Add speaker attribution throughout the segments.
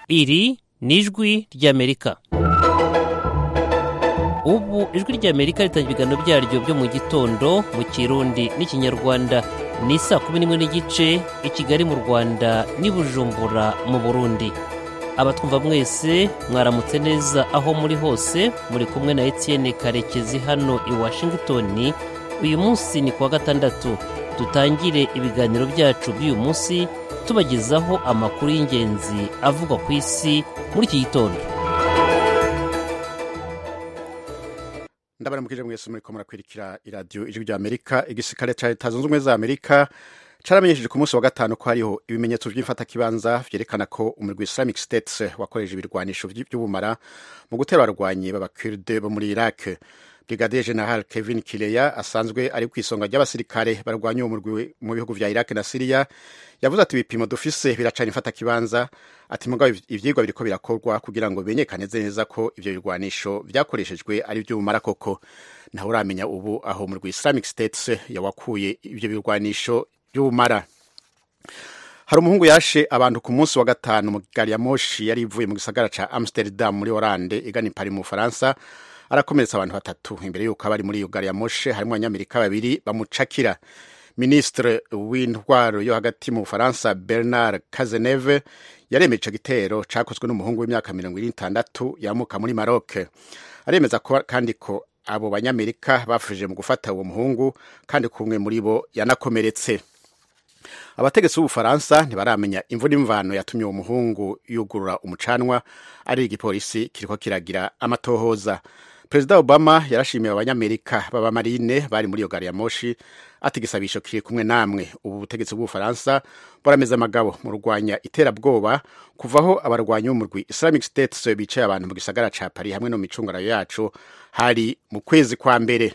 Speaker 1: Iri ni ijwi ry'Amerika. Ubu ijwi ry'Amerika ritangira ibiganiro byaryo byo mu gitondo mu Kirundi n'Ikinyarwanda. Ni saa 11:30 i Kigali mu Rwanda n'i Bujumbura mu Burundi. Abatwumva mwese mwaramutse neza aho muri hose, muri kumwe na Etienne Karekezi hano i Washington. Uyu munsi ni kuwa gatandatu. Dutangire ibiganiro byacu by'uyu munsi tubagezaho amakuru y'ingenzi avugwa ku isi muri iki gitondo.
Speaker 2: Ndabaramukije mwese muri ko murakwirikira iradiyo ijwi ry'Amerika. Igisirikare ca Leta Zunze Ubumwe za Amerika caramenyesheje ku munsi wa gatanu ko hariho ibimenyetso by'imfatakibanza vyerekana ko umurwi Islamic State wakoresheje ibirwanisho by'ubumara mu gutera abarwanyi b'Abakurde bo muri Iraq. Brigadier General Kevin Kileya asanzwe ari kwisonga ry'abasirikare barwanya umurwi mu bihugu vya Iraq na Syria yavuze ati ibipimo dufise biracana imfatakibanza, ati mugabo ivyigwa biriko birakorwa kugira ngo benyekane neza ko ivyo birwanisho vyakoreshejwe ari by'ubumara koko. Naho uramenya ubu aho umurwi Islamic State yawakuye ivyo birwanisho by'ubumara. Hari umuhungu yashe abantu ku munsi wa gatanu mu gari ya moshi yari ivuye mu gisagara ca Amsterdam muri Hollande igana i Paris mu Faransa. Arakomeretsa abantu batatu. Imbere yuko abari muri iyo gari ya moshi harimo abanyamerika babiri bamucakira. Ministre w'intwaro yo hagati mu Faransa Bernard Cazeneuve yaremeje ico gitero cakozwe n'umuhungu w'imyaka 26 yamuka muri Maroc. Aremeza ko kandi ko abo banyamerika bafashije mu gufata uwo muhungu kandi kumwe muri bo yanakomeretse. Abategetsi b'Ubufaransa ntibaramenya imvune imvano yatumye uwo muhungu yugurura umucanwa, ari igipolisi kiriko kiragira amatohoza. Perezida Obama yarashimiye abanyamerika b'abamarine bari muri iyo gari ya moshi, ati igisabisho kiri kumwe namwe. Ubu butegetsi bw'Ubufaransa burameze amagabo mu rwanya iterabwoba kuvaho abarwanyi b'umurwi Islamic State bicaye abantu mu gisagara ca Paris hamwe no mu micungano yacu hari mu kwezi kwa mbere.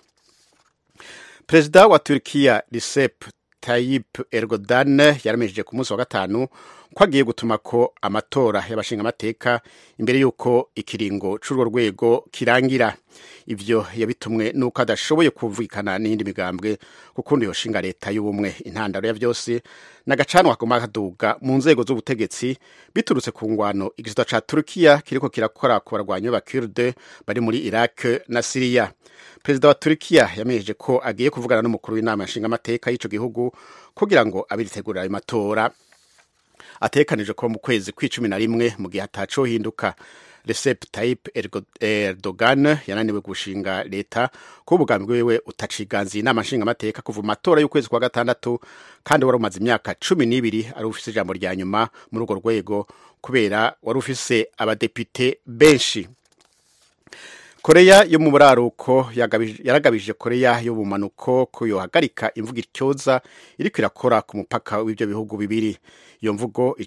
Speaker 2: Perezida wa Turkiya Recep Tayyip Erdogan yaramejeje ku munsi wa gatanu ko agiye gutuma ko amatora y'abashinga amateka imbere yuko ikiringo c'urwo rwego kirangira. Ivyo yabitumwe nuko adashoboye kumvikana n'indi migambwe kukundi yoshinga leta y'ubumwe. Intandaro ya vyose n'agacanwa kaguma kaduga mu nzego z'ubutegetsi biturutse ku ngwano igisata ca Turkiya kiriko kirakora ku barwanyi b'Abakurde bari muri Iraq na Syria. Perezida wa Turkiya yamenyeje ko agiye kuvugana n'umukuru w'inama nshinga amateka y'ico gihugu kugira ngo abiritegurira ayo matora. Atekanije ko mu kwezi kwa11 mu gihe ataco hinduka. Recep Tayyip Erdogan yananiwe gushinga leta ko ubugambi bwiwe utaciganziye inama nshinga amateka kuva mu matora y'ukwezi kwa gatandatu, kandi wari umaze imyaka 12 ari ufise ijambo rya nyuma muri urwo rwego kubera wari ufise abadepite benshi. Korea yo mu buraruko yaragabije Korea yo mu manuko ko yohagarika imvugo ityoza iriko irakora ku mupaka w'ibyo bihugu bibiri. Iyo mvugo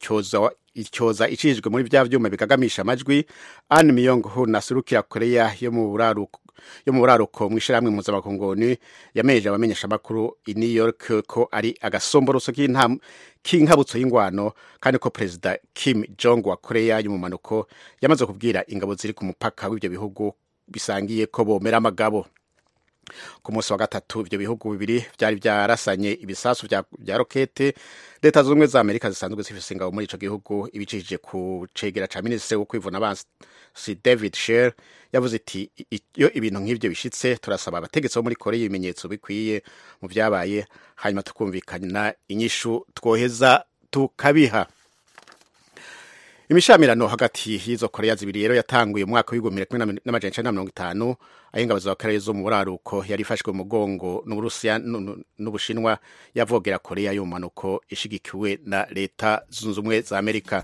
Speaker 2: ityoza icishijwe muri vya vyuma bigagamisha amajwi. An Myong-ho nasurukira Korea yo mu buraruko mw'ishiramwe mpuzamakungu yameje abamenyesha amakuru i New York ko ari agasomboroso k'inkabutso y'ingwano, kandi ko Perezida Kim Jong wa Korea yo mu manuko yamaze kubwira ingabo ziri ku mupaka w'ibyo bihugu bisangiye ko bomera amagabo. Ku munsi wa gatatu ivyo bihugu bibiri vyari vyarasanye ibisasu vya rokete. Leta z'Ubumwe za Amerika zisanzwe zifise ingabo muri ico gihugu ibicishije ku cegera ca minisitiri wo kwivuna abansi David Sher yavuze iti iyo ibintu nk'ivyo bishitse turasaba abategetsi bo muri Korea ibimenyetso bikwiye mu vyabaye, hanyuma tukumvikana inyishu twoheza tukabiha. Imishamirano hagati y'izo Korea zibiri rero yatanguye mu mwaka w'1950 aho ingabo za Korea zo mu buraruko yari ifashwe mu mugongo n'Uburusiya n'Ubushinwa yavogera Korea yo mu manuko ishigikiwe na Leta Zunze Ubumwe za Amerika.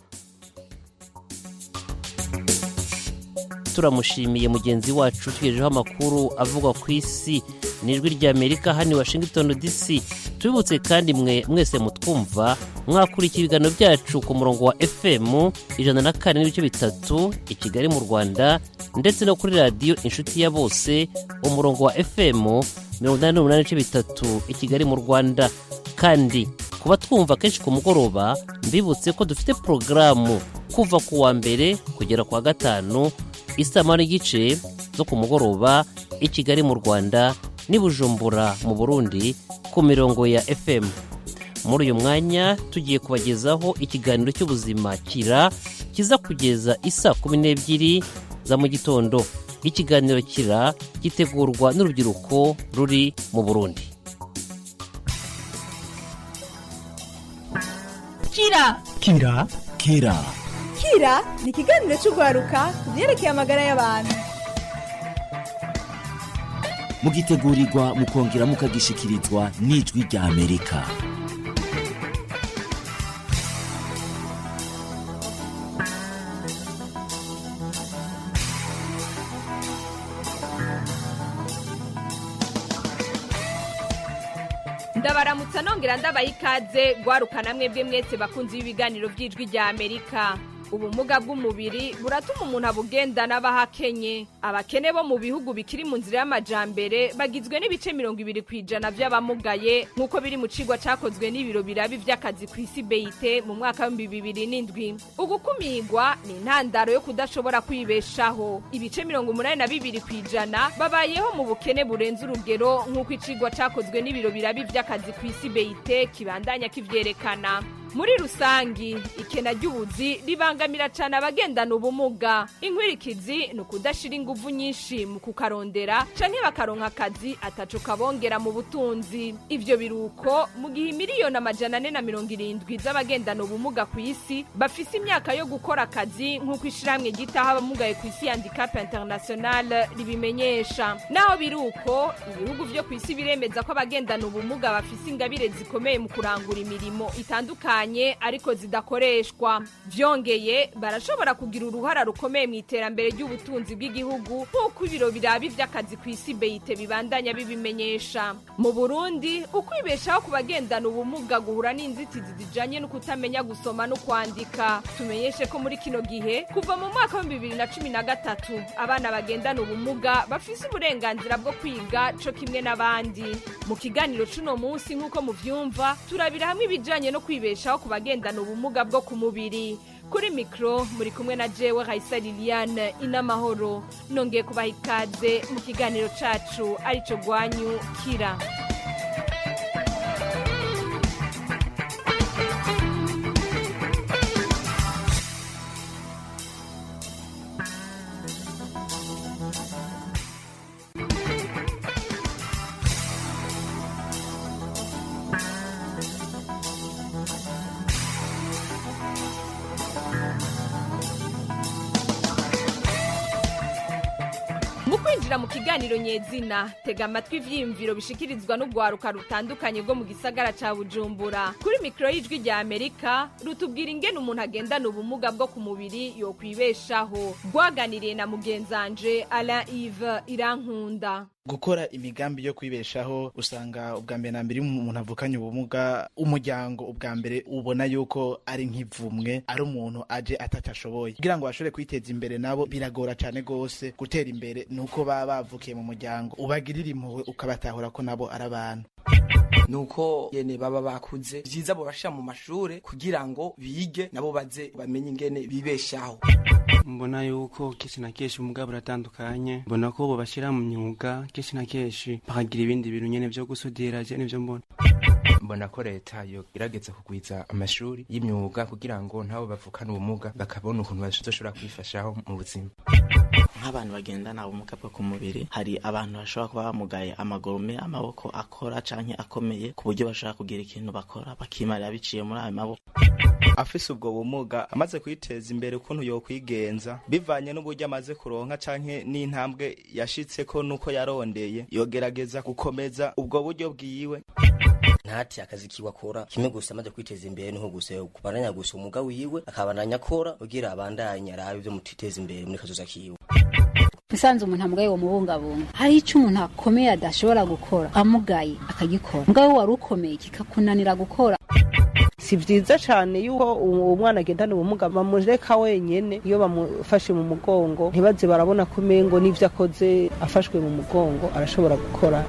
Speaker 1: Turamushimiye mugenzi wacu tugejejeho amakuru avuga ku isi n'ijwi ry'Amerika hano Washington DC. Tubibutse kandi mwese mutwumva mwakurikira ibiganiro byacu ku murongo wa FM 104.3 i Kigali mu Rwanda, ndetse no kuri radio Inshuti ya Bose umurongo wa FM 88.3 i Kigali mu Rwanda. Kandi kuba twumva kenshi ku mugoroba, mbibutse ko dufite programu kuva ku wa mbere kugera ku wa gatanu isaha n'igice zo ku mugoroba i Kigali mu Rwanda n'i Bujumbura mu Burundi ku mirongo ya FM. Muri uyu mwanya tugiye kubagezaho ikiganiro cy'ubuzima kira kiza kugeza isaa 12 za mu gitondo. Ikiganiro Kira gitegurwa n'urubyiruko ruri mu Burundi.
Speaker 3: Kira ni ikiganiro cy'urwaruka ku byerekeye amagara y'abantu.
Speaker 4: Mugitegurirwa mukongera mukagishikirizwa n'ijwi rya Amerika.
Speaker 5: Ndabaramutsa nongera ndabaha ikaze gwarukana mwebwe mwese bakunzi b'ibiganiro by'ijwi rya Amerika. Ubumuga bw'umubiri buratuma umuntu abugendana bahakenye. Abakene bo mu bihugu bikiri mu nzira y'amajambere bagizwe n'ibice 20% by'abamugaye nk'uko biri mu cigwa cakozwe n'ibiro birabi vy'akazi ku isi BIT mu mwaka wa 2007. Ugukumigwa ni intandaro yo kudashobora kwibeshaho. Ibice 82% babayeho mu bukene burenze urugero nk'uko icigwa cakozwe n'ibiro birabi vy'akazi ku isi BIT kibandanya kivyerekana. Muri rusangi ikena ry'ubuzi ribangamira cyane abagendana ubumuga. Inkwirikizi no kudashira inguvu nyinshi mu kukarondera canke bakaronka akazi ataco kabongera mu butunzi. Ivyo biruko mu gihe miliyoni 470 z'abagendana ubumuga ku isi bafise imyaka yo gukora akazi nk'uko ishiramwe gitaha abamugaye ku isi Handicap International ribimenyesha. Naho biruko ibihugu vyo ku isi biremeza ko abagendana ubumuga bafise ingabire zikomeye mu kurangura imirimo itandukanye ariko zidakoreshwa. Vyongeye barashobora kugira uruhara rukomeye mu iterambere ry'ubutunzi bw'igihugu nk'uko ibiro birabi vy'akazi ku isi BIT bibandanya bibimenyesha. Mu Burundi ukwibeshaho ku bagendana ubumuga guhura n'inzitizi zijanye no kutamenya gusoma no kwandika. Tumenyeshe ko muri kino gihe kuva mu mwaka wa 2013 abana bagendana ubumuga bafise uburenganzira bwo kwiga co kimwe n'abandi. Mu kiganiro cuno munsi nk'uko muvyumva turabira hamwe ibijanye no kwibesha ku bagendana ubumuga bwo ku mubiri. Kuri mikro muri kumwe na jewe Raisa Liliane Inamahoro. Nongeye kubaha ikaze mu kiganiro cacu arico Gwanyu Kira. Mu kiganiro nyezina tega amatwi ivyiyumviro bishikirizwa n'ugwaruka rutandukanye rwo mu gisagara ca Bujumbura. Kuri mikro y'ijwi rya Amerika rutubwira ingene umuntu agendana ubumuga bwo ku mubiri yo kwibeshaho. Rwaganiriye na mugenzanje Alain Yves Irankunda.
Speaker 6: Gukora imigambi yo kwibeshaho usanga ubwa mbere na mbere umuntu avukanye ubumuga umuryango ubwa mbere ubona yuko ari nk'ivumwe ari umuntu aje atatashoboye kugira ngo bashobore kwiteza imbere nabo biragora cyane gose gutera imbere nuko baba bavukiye mu muryango ubagirira impuhwe ukabatahura ko nabo ari abantu
Speaker 7: nuko yene baba bakuze byiza bo bashira mu mashure kugira ngo bige nabo baze bamenye ingene bibeshaho.
Speaker 8: Mbona yuko kenshi na kenshi umugabo uratandukanye, mbona ko bo bashira mu myuga kenshi na kenshi bakagira ibindi bintu nyene vyo gusudira je nivyo mbona
Speaker 9: ko leta yo irageze kugwiza amashuri y'imyuga kugira ngo ntabo bavukana ubumuga bakabona ukuntu bazoshobora kwifashaho mu buzima.
Speaker 10: Nk'abantu bagendana ubumuga bwo ku mubiri hari abantu bashobora kuba bamugaye amaguru amaboko akora canke akomeye ku buryo bashaka kugira ikintu bakora bakimarira biciye muri ayo maboko.
Speaker 11: Afise ubwo bumuga amaze kwiteza imbere ukuntu yo kwigenza bivanye n'uburyo amaze kuronka canke n'intambwe yashitseko nuko yarondeye yogerageza gukomeza ubwo buryo bwiwe.
Speaker 12: Ntati akazi kiwakora kimwe gusa amaze kwiteza imbere niho gusa kubaranya gusa umuga wiwe akabananya akora ugira abandanya arabe byo mutiteza imbere muri kazoza kiwe.
Speaker 13: Musanze umuntu amugaye wo mubungabunga hari ico umuntu akomeye adashobora gukora amugaye akagikora ngaho wari ukomeye kikakunanira gukora.
Speaker 14: Si vyiza cyane yuko umwana agendana ubumuga bamureka wenyene iyo bamufashe mu mugongo ntibaze barabona ko mengo n'ivyo akoze afashwe mu mugongo arashobora gukora.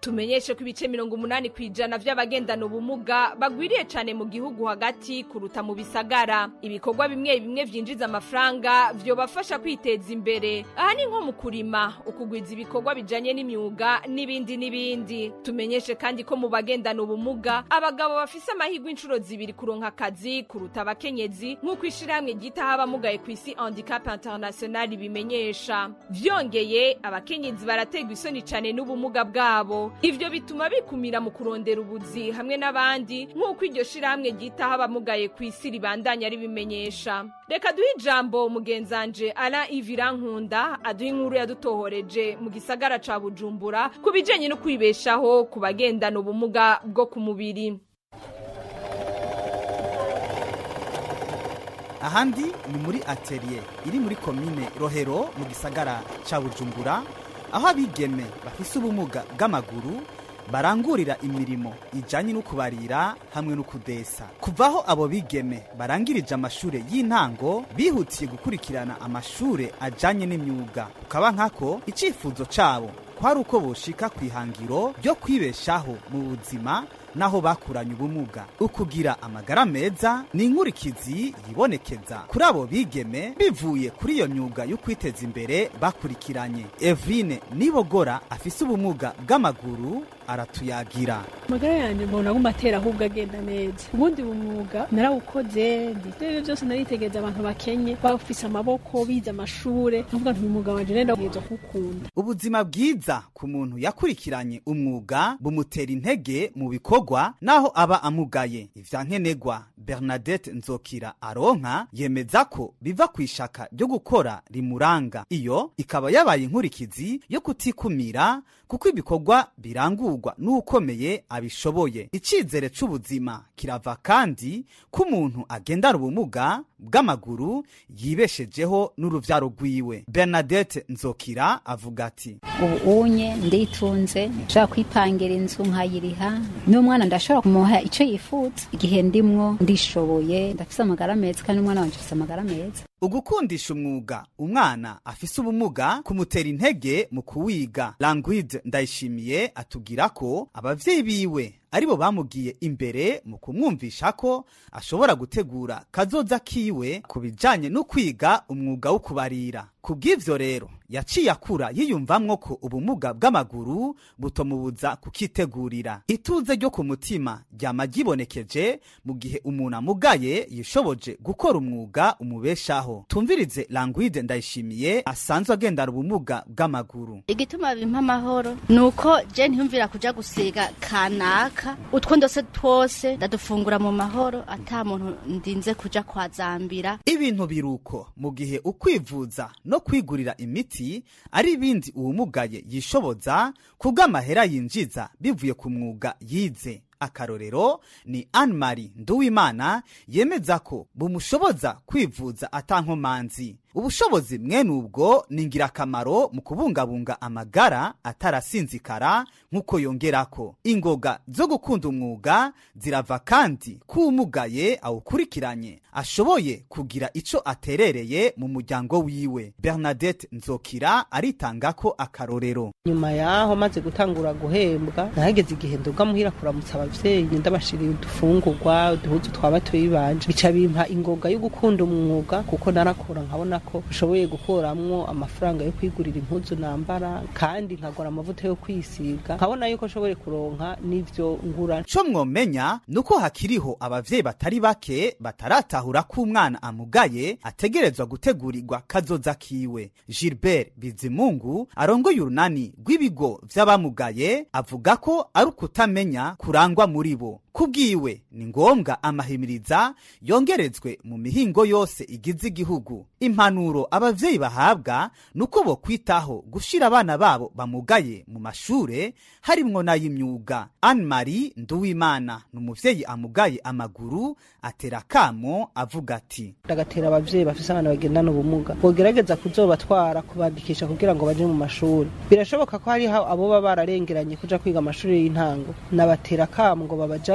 Speaker 5: tumenyeshe ko ibice 80% vy'abagendana ubumuga bagwiriye cane mu gihugu hagati kuruta mu bisagara. Ibikorwa bimwe bimwe vyinjiza amafaranga vyo bafasha kwiteza imbere, aha ni nko mu kurima, ukugwiza ibikorwa bijanye n'imyuga n'ibindi. Tumenyeshe kandi ko mu bagendana ubumuga abagabo bafise amahirwe inshuro zibiri kuronka akazi kuruta abakenyezi nk'uko ishirahamwe ryitaho abamugaye ku isi Handicap International bimenyesha. Vyongeye abakenyezi barategwa isoni cane n'ubumuga bwabo, ivyo bituma bikumira mu kurondera ubuzi hamwe n'abandi nk'uko iryo shirahamwe ryitaho abamugaye ku isi ribandanya ribimenyesha. Reka duhe ijambo mugenzanje Alain Ivirankunda aduha inkuru yadutohoreje mu gisagara ca Bujumbura ku bijanye no kwibeshaho ku bagendana ubumuga bwo ku mubiri.
Speaker 15: Ahandi ni muri atelier iri muri komine Rohero mu gisagara ca Bujumbura, aho abigeme bafise ubumuga bw'amaguru barangurira imirimo ijanye no kubarira hamwe no kudesa. Kuvaho abo bigeme barangirije amashure y'intango bihutiye gukurikirana amashure ajanye n'imyuga, kukaba nkako icifuzo cabo kwari uko boshika kwihangiro ryo kwibeshaho mu buzima naho bakuranye ubumuga. Ukugira amagara meza ni inkurikizi yibonekeza kuri abo bigeme bivuye kuri iyo myuga yo kwiteza imbere bakurikiranye. Evrine Nibogora afise ubumuga bw'amaguru aratuyagira.
Speaker 16: Magara yanje mbona gumatera ahubwo agenda neza. Ubundi bumwuga narawukoze ndivyo byose naritegeza abantu bakenye bafise amaboko bize amashure, avuga nti umwuga wanje nenda kuzo kukunda.
Speaker 15: Ubuzima bwiza ku muntu yakurikiranye umwuga bumutera intege mu bikorwa naho aba amugaye. Ivyankenegwa Bernadette Nzokira aronka yemeza ko biva kwishaka ryo gukora rimuranga. Iyo ikaba yabaye inkurikizi yo kutikumira kuko ibikorwa birangurwa n'ukomeye abishoboye. Icizere c'ubuzima kirava kandi ku muntu agendana ubumuga bw'amaguru yibeshejeho n'uruvyaro rwiwe. Bernadette Nzokira avuga ati
Speaker 13: ubu unye nditunze nshaka kwipangira inzu nkayiriha n'umwana ndashobora kumuha ico yifuza igihe ndimwo ndishoboye ndafise amagara meza kandi umwana wanje afise amagara meza.
Speaker 15: Ugukundisha umwuga umwana afise ubumuga kumutera intege mu kuwiga. Languide Ndayishimiye atubwira ko abavyeyi biwe aribo bamugiye imbere mu kumwumvisha ko ashobora gutegura kazoza kiwe kubijanye no kwiga umwuga wo kubarira. Kubw'ivyo rero yaciye akura yiyumvamwo ko ubumuga bw'amaguru butomubuza kukitegurira. Ituze ryo ku mutima ryama gibonekeje mu gihe umuntu amugaye yishoboje gukora umwuga umubeshaho. Tumvirize Languide Ndayishimiye asanzwe agendana ubumuga bw'amaguru.
Speaker 17: Igituma bimpa amahoro nuko je ntiyumvira kuja gusiga kanaka, utwo ndose twose ndadufungura mu mahoro ata muntu ndinze kuja kwazambira.
Speaker 15: Ibintu biruko mu gihe ukwivuza no kwigurira imiti ari ibindi uwumugaye yishoboza kubw'amahera yinjiza bivuye ku mwuga yize. Akarorero ni Anne-Marie Nduwimana yemeza ko bumushoboza kwivuza atankomanzi. Ubushobozi mwene ubwo ni ngirakamaro mu kubungabunga amagara atarasinzikara nk'uko yongerako. Ingoga zo gukunda umwuga zirava kandi kuwumugaye awukurikiranye ashoboye kugira ico aterereye mu muryango wiwe. Bernadette Nzokira aritangako akarorero.
Speaker 14: Nyuma yaho maze gutangura guhembwa nahageze igihe ndoga muhira kuramutsa abavyeyi ndabashiriye udufungurwa uduhuzu twabatoyi banje, bica bimpa ingoga yo gukunda umwuga kuko narakora nkabona ko ushoboye gukoramwo amafaranga yo kwigurira impuzu nambara kandi nkagura amavuta yo kwisiga, nkabona yuko shoboye kuronka n'ivyo ngura.
Speaker 15: Co mwomenya nuko hakiriho abavyeyi batari bake bataratahura ko umwana amugaye ategerezwa gutegurirwa kazoza kiwe. Gilbert Bizimungu arongoye urunani rw'ibigo vy'abamugaye avuga ko ari ukutamenya kurangwa muri bo. Kubwiwe ni ngombwa amahimiriza yongerezwe mu mihingo yose igize igihugu. Impanuro abavyeyi bahabwa nuko bo kwitaho gushira abana babo bamugaye mu mashure harimwo n'ay'imyuga. Anne-Marie Nduwimana n'umuvyeyi amugaye amaguru atera kamo avuga ati
Speaker 14: ndagatera abavyeyi bafise abana bagendana ubumuga bogerageza kuzobatwara kubandikisha kugira ngo baje mu mashuri. Birashoboka ko hari abo baba bararengeranye kuja kwiga amashuri y'intango, nabatera kamo ngo babajane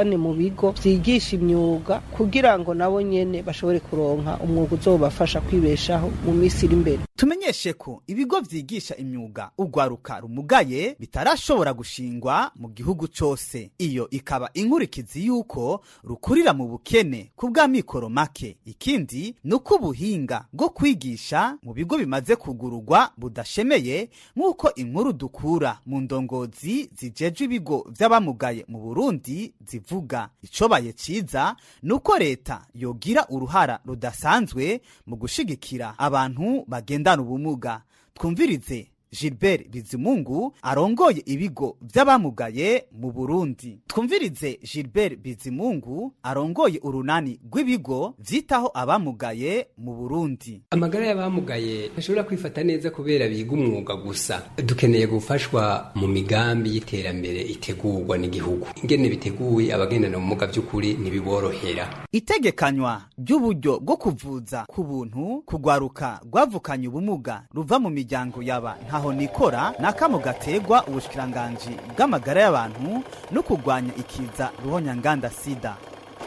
Speaker 14: babazane mu bigo vyigisha imyuga kugira ngo nabo nyene bashobore kuronka umwuga uzobafasha kwibeshaho mu minsi iri imbere.
Speaker 15: Tumenyeshe ko ibigo vyigisha imyuga ugwaruka rumugaye bitarashobora gushingwa mu gihugu cose. Iyo ikaba inkurikizi yuko rukurira mu bukene kubwa mikoro make. Ikindi nuko ubuhinga bwo kwigisha mu bigo bimaze kugurugwa budashemeye nk'uko inkuru dukura mu ndongozi zijeje ibigo vy'abamugaye mu Burundi zivuga. Icobaye ciza nuko leta yogira uruhara rudasanzwe mu gushigikira abantu bagendana ubumuga. Twumvirize Gilbert Bizimungu arongoye ibigo vy'abamugaye mu Burundi. Twumvirize Gilbert Bizimungu arongoye urunani rw'ibigo vyitaho abamugaye mu Burundi.
Speaker 18: Amagara y'abamugaye ntashobora kwifata neza kubera biga umwuga gusa. Dukeneye gufashwa mu migambi y'iterambere itegurwa n'igihugu. Ingene biteguye abagendana ubumuga by'ukuri ntibiborohera.
Speaker 15: Itegekanywa ry'uburyo bwo kuvuza ku buntu kugwaruka rwavukanye ubumuga ruva mu miryango yaba ntaho nikora nakamo gategwa ubushikiranganji bw'amagara y'abantu no kugwanya ikiza ruhonyanganda sida.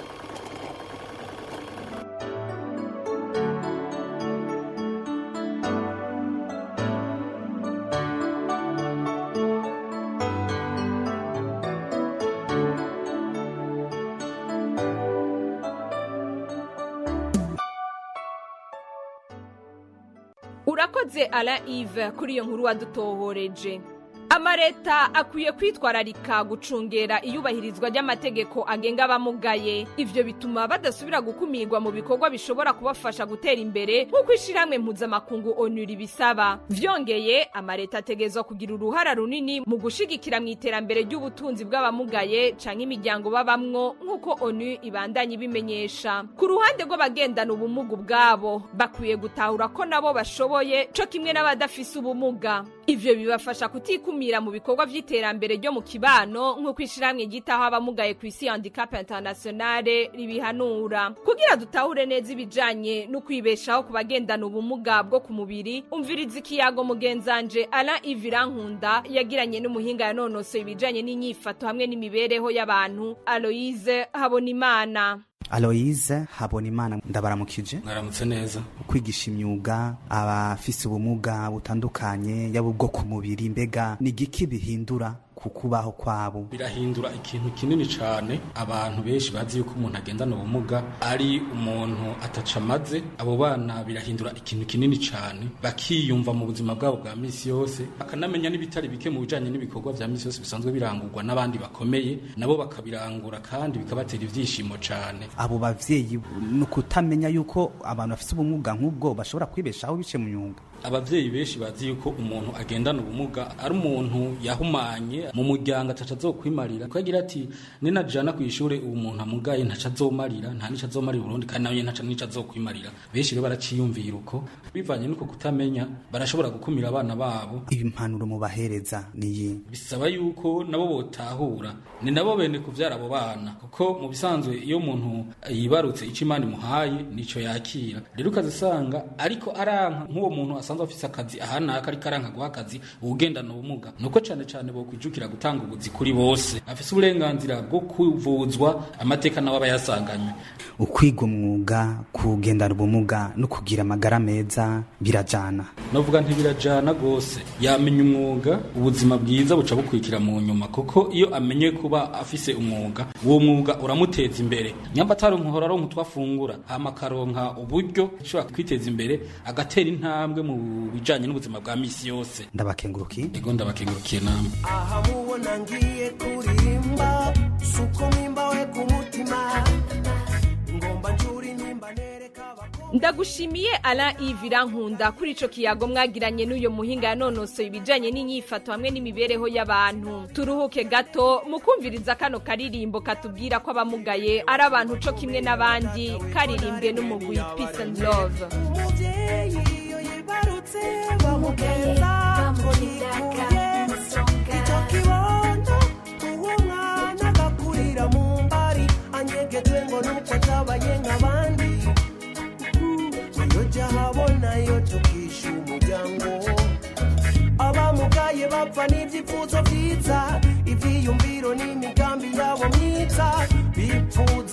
Speaker 5: Urakoze Alain Yves kuri iyo nkuru wadutohoreje. Amareta akwiye kwitwararika gucungera iyubahirizwa ry'amategeko agenga abamugaye. Ivyo bituma badasubira gukumirwa mu bikorwa bishobora kubafasha gutera imbere nk'uko ishiramwe mpuzamakungu ONU ribisaba. Vyongeye amareta ategezwa kugira uruhara runini mu gushigikira mu iterambere ry'ubutunzi bw'abamugaye canke imiryango babamwo nk'uko ONU ibandanye bimenyesha. Ku ruhande rw'abagendana ubumuga bwabo bakwiye gutahura ko nabo bashoboye co kimwe n'abadafise ubumuga. Ivyo bibafasha kutikumira mu bikorwa vy'iterambere ryo mu kibano nk'uko ishiramwe gitaho abamugaye ku isi Handicap Internationale ribihanura. Kugira dutahure neza ibijanye no kwibeshaho ku bagendana ubumuga bwo ku mubiri, umviriza ikiyago mugenzanje Alain Yves yagiranye n'umuhinga yanonosoye ibijanye n'inyifato hamwe n'imibereho y'abantu Aloise Habonimana.
Speaker 15: Aloise Habonimana, ndabaramukije.
Speaker 19: Mwaramutse neza.
Speaker 15: Kwigisha imyuga abafise ubumuga butandukanye yabo bwo ku mubiri, mbega ni giki bihindura kukubaho kwabo?
Speaker 19: Birahindura ikintu kinini cyane. Abantu benshi bazi yuko umuntu agendana ubumuga ari umuntu atacamaze. Abo bana birahindura ikintu kinini cyane, bakiyumva mu buzima bwabo bwa misi yose, akanamenya n'ibitari bike mu bijanye n'ibikorwa vya misi yose bisanzwe birangurwa n'abandi bakomeye, nabo bakabirangura kandi bikabatera ivyishimo cyane.
Speaker 15: Abo bavyeyi no kutamenya yuko abantu bafise ubumuga nk'ubwo bashobora kwibeshaho bice mu myuga.
Speaker 19: Abavyeyi benshi bazi yuko umuntu agendana ubumuga ari umuntu yahumanye mu muryango atacazokwimarira, kwagira ati ninajana ku ishure ubu umuntu amugaye ntacazomarira, nta nicazomarira Burundi kandi nayo ntaca nicazokwimarira. Benshi rero baraciyumvira uko, bivanye nuko kutamenya barashobora gukumira abana babo.
Speaker 15: Impanuro mu bahereza niyi
Speaker 19: bisaba yuko nabo botahura ni nabo bene kuvyara abo bana, kuko mu bisanzwe iyo umuntu yibarutse ico Imana imuhaye nico yakira. Rero ukazisanga ariko aranka nk'uwo muntu asanzwe afise akazi ahanaka ariko aranka guha akazi ugendana ubumuga, nuko cane cane bo kwijukira gutanga ubuzi kuri bose, afise uburenganzira bwo kuvuzwa amateka nabo bayasanganywe.
Speaker 15: Ukwiga umwuga, kugendana ubumuga no kugira amagara meza birajana.
Speaker 19: Novuga ntibirajana gose. Yamenya umwuga, ubuzima bwiza buca bukwikira mu nyuma, kuko iyo amenye kuba afise umwuga, uwo mwuga uramuteza imbere. Nyamba taronka aronka twafungura, hama karonka uburyo ushobora kwiteza imbere, agatera intambwe mu bijanye n'ubuzima bwa misi yose.
Speaker 15: Ndabakengurukiye.
Speaker 19: Ego ndabakengurukiye namwe.
Speaker 20: Aha mubona ngiye kurimba, suko mimba we ku mutima, ngomba njuri nimba nereka.
Speaker 5: Ndagushimiye Alain Yves kuri ico kiyago mwagiranye n'uyo muhinga yanonosoye ibijanye n'inyifato hamwe n'imibereho y'abantu. Turuhuke gato mukumviriza kano karirimbo katubwira ko abamugaye ari abantu co kimwe n'abandi, karirimbwe n'umugwi Peace and Love.
Speaker 20: Umuvyeyi iyo yibarutse bamugeza ngo yikuye icyo kibondo, uwo mwana agakurira mu mbari anyegejwe ngo nuko atabaye nk'abandi. Yoja habona yo tukisha umuryango, abamugaye bapfa n'ivyifuzo vyiza, ivyiyumviro n'imigambi yabo myiza,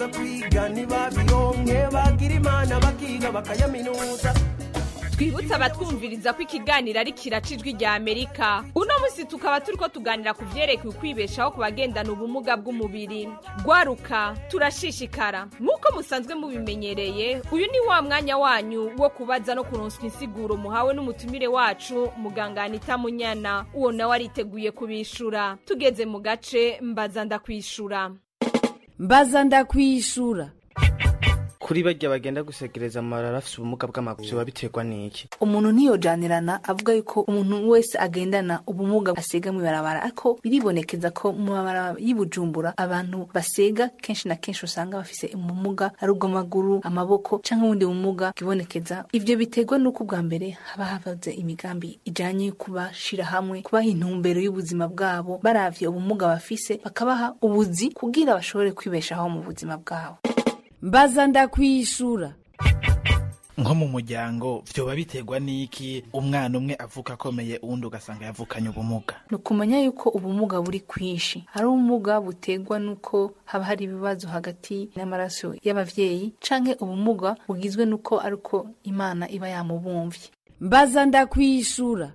Speaker 20: bifuza kwiga ntibabironke bagira imana bakiga bakayaminuza.
Speaker 5: Twibutse abatwumviriza ko ikiganiro ari kiracijwe rya Amerika. Uno musi tukaba turiko tuganira ku vyerekeye kwibeshaho ku bagendana ubumuga bw'umubiri. Gwaruka turashishikara. Nkuko musanzwe mubimenyereye, uyu ni wa mwanya wanyu wo kubaza no kuronswa insiguro muhawe n'umutumire wacu muganga Anita Munyana. Uwo nawe ariteguye kubishura. Tugeze mu gace mbaza ndakwishura.
Speaker 21: Mbaza ndakwishura.
Speaker 6: Kuri barya bagenda gusegereza amarara afite ubumuga bw'amaguru biba biterwa n'iki?
Speaker 22: Umuntu ntiyojanirana avuga yuko umuntu wese agendana ubumuga asega mu barabara, ariko biribonekeza ko mu barabara y'Ibujumbura abantu basega kenshi na kenshi usanga bafise ubumuga ari ubw'amaguru, amaboko canke ubundi bumuga bwibonekeza. Ivyo biterwa nuko bwa mbere haba havaze imigambi ijanye kubashira hamwe, kubaha intumbero y'ubuzima bwabo, baravye ubumuga bafise bakabaha ubuzi kugira bashobore kwibeshaho mu buzima bwabo.
Speaker 21: Mbaza ndakwishura.
Speaker 6: Nko mu muryango vyoba biterwa n'iki umwana umwe avuka akomeye uwundi ugasanga yavukanye ubumuga?
Speaker 22: Nukumenya yuko ubumuga buri kwishi. Hari ubumuga buterwa nuko haba hari ibibazo hagati n'amaraso y'abavyeyi canke ubumuga bugizwe nuko ariko Imana iba yamubumvye.
Speaker 21: Mbaza ndakwishura.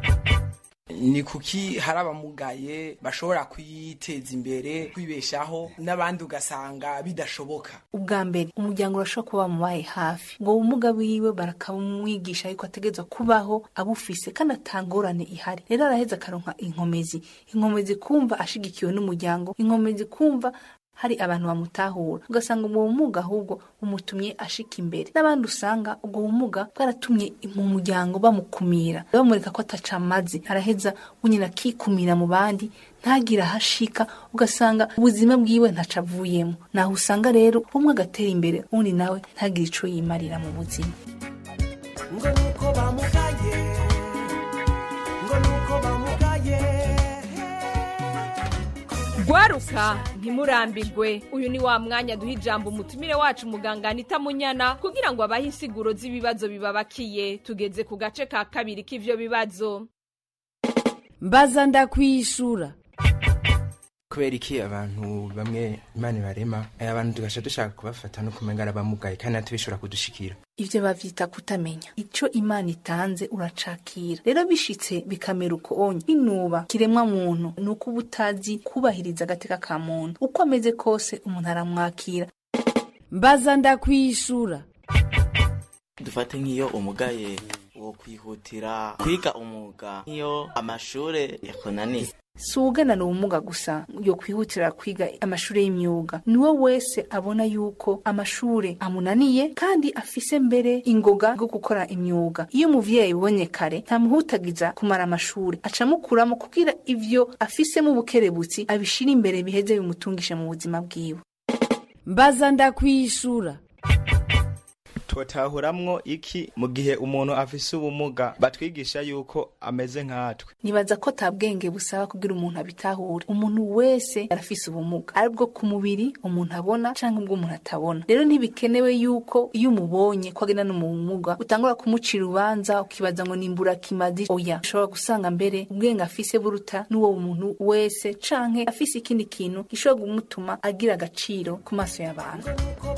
Speaker 7: Ni kuki hari abamugaye bashobora kwiteza imbere kwibeshaho n'abandi ugasanga bidashoboka?
Speaker 22: Ubwa mbere umuryango urashobora kuba mubaye hafi, ngo ubumuga bwiwe barakamwigisha yuko ategezwa kubaho abufise kandi atangorane ihari. Rero araheza akaronka inkomezi kumva ashigikiwe n'umuryango, inkomezi kumva hari abantu bamutahura, ugasanga ubwo bumuga ahubwo umutumye ashika imbere. N'abandi usanga ubwo bumuga bwaratumye mu muryango bamukumira, bamureka ko atacamazi, araheza unyina akikumira mu bandi ntagira hashika, ugasanga ubuzima bwiwe ntacavuyemo. Naho usanga rero umwe agatera imbere undi nawe ntagira ico yimarira mu buzima.
Speaker 20: Ngo nuko bamugaye, ngo nuko bamugaye.
Speaker 5: Gwaruka ntimurambirwe. Uyu ni wa mwanya duha ijambo umutumire wacu muganga Anita Munyana kugira ngo abahe insiguro z'ibibazo bibabakiye. Tugeze ku gace ka kabiri k'ivyo bibazo.
Speaker 21: Mbaza ndakwishura.
Speaker 9: Kubera iki abantu bamwe Imana barema abantu tugasha dushaka kubafata no kumengana bamugaye kandi atubishora kudushikira?
Speaker 22: Ivyo bavyita kutamenya ico Imana itanze uracakira. Rero bishitse bikamera uko onye inuba kiremwa muntu nuko ubutazi kubahiriza agateka ka muntu, uko ameze kose umuntu aramwakira.
Speaker 21: Mbaza ndakwishura.
Speaker 10: Dufate nk'iyo umugaye wo kwihutira kwiga umuga iyo amashure yakonaniye.
Speaker 22: Sugana n'ubumuga gusa yo kwihutira kwiga amashure y'imyuga. Niwe wese abona yuko amashure amunaniye kandi afise mbere ingoga go gukora imyuga. Iyo muvyeyi ubonye kare ntamuhutagiza kumara amashure, acamukuramo kugira ivyo afise mu bukerebutsi abishira imbere biheze bimutungishe mu buzima bwiwe.
Speaker 21: Mbaza ndakwishura.
Speaker 11: Twotahuramwo iki mu gihe umuntu afise ubumuga batwigisha yuko ameze nkatwe?
Speaker 22: Nibaza ko tabwenge busaba kugira umuntu abitahure. Umuntu wese arafise ubumuga, aribwo ku mubiri umuntu abona canke ubwo umuntu atabona. Rero ntibikenewe yuko iyo umubonye ko agenda n'ubumuga utangura kumucira ubanza ukibaza ngo nimbura kimazi. Oya, ushobora gusanga mbere ubwenge afise buruta n'uwo muntu wese canke afise ikindi kintu gishobora kumutuma agira agaciro ku maso y'abantu.